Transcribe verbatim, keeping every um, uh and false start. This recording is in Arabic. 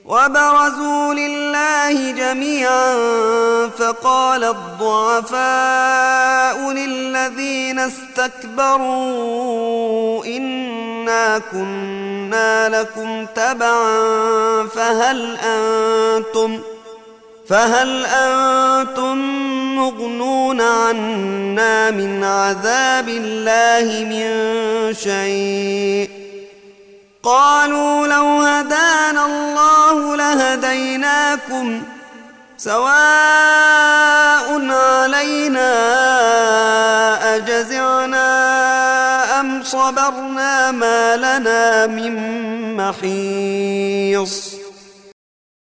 وبرزوا لله جميعا فقال الضعفاء للذين استكبروا إنا كنا لكم تبعا فهل أنتم فهل أنتم مغنون عنا من عذاب الله من شيء قالوا لو هدانا الله لهديناكم سواء علينا أجزعنا أم صبرنا ما لنا من محيص